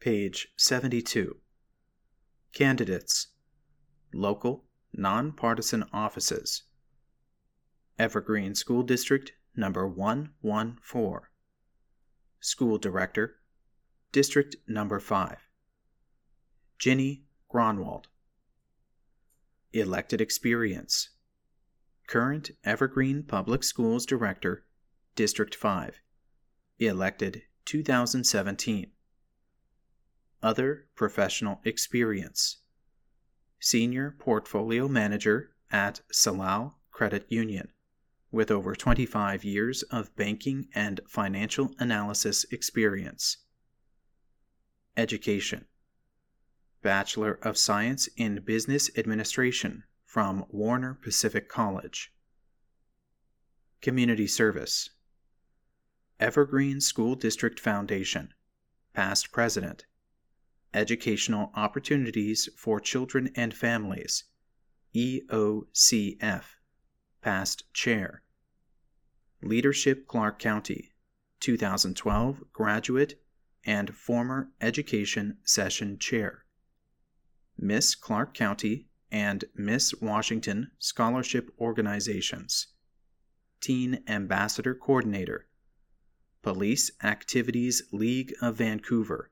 Page 72. Candidates. Local, nonpartisan offices. Evergreen School District Number 114. School Director, District Number 5. Ginny Gronwald. Elected experience. Current Evergreen Public Schools Director, District 5. Elected 2017. Other professional experience. Senior Portfolio Manager at Salal Credit Union, with over 25 years of banking and financial analysis experience. Education. Bachelor of Science in Business Administration from Warner Pacific College. Community service. Evergreen School District Foundation, past president. Educational Opportunities for Children and Families, EOCF, past chair. Leadership Clark County, 2012 graduate and former Education Session Chair. Miss Clark County and Miss Washington Scholarship Organizations. Teen Ambassador Coordinator. Police Activities League of Vancouver.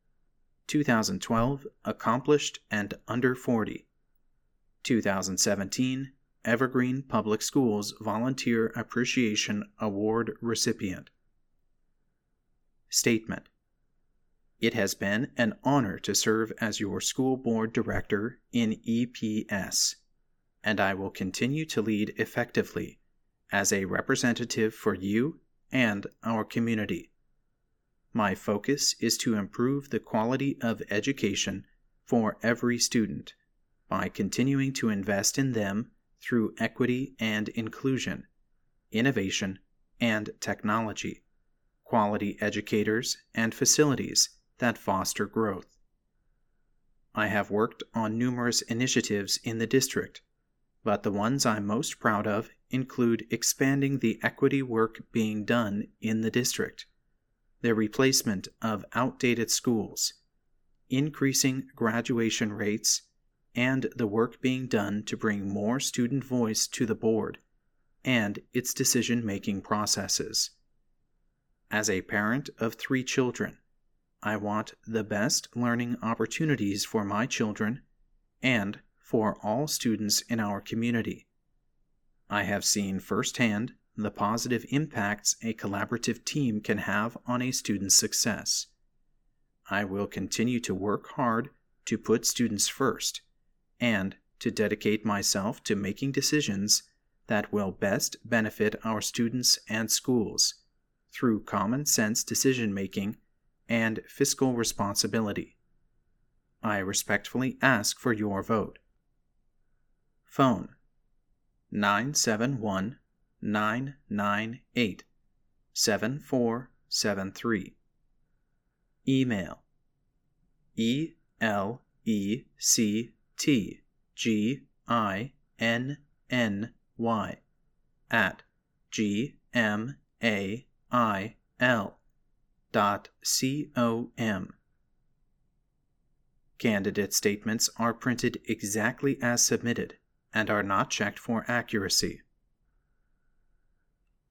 2012 Accomplished and Under 40. 2017 Evergreen Public Schools Volunteer Appreciation Award recipient. Statement. It has been an honor to serve as your school board director in EPS, and I will continue to lead effectively as a representative for you and our community. My focus is to improve the quality of education for every student by continuing to invest in them through equity and inclusion, innovation and technology, quality educators, and facilities that foster growth. I have worked on numerous initiatives in the district, but the ones I'm most proud of include expanding the equity work being done in the district, the replacement of outdated schools, increasing graduation rates, and the work being done to bring more student voice to the board and its decision-making processes. As a parent of 3 children, I want the best learning opportunities for my children and for all students in our community. I have seen firsthand the positive impacts a collaborative team can have on a student's success. I will continue to work hard to put students first and to dedicate myself to making decisions that will best benefit our students and schools through common sense decision-making and fiscal responsibility. I respectfully ask for your vote. Phone 971-998-7473. Email electinny@gmail.com. Candidate statements are printed exactly as submitted and are not checked for accuracy.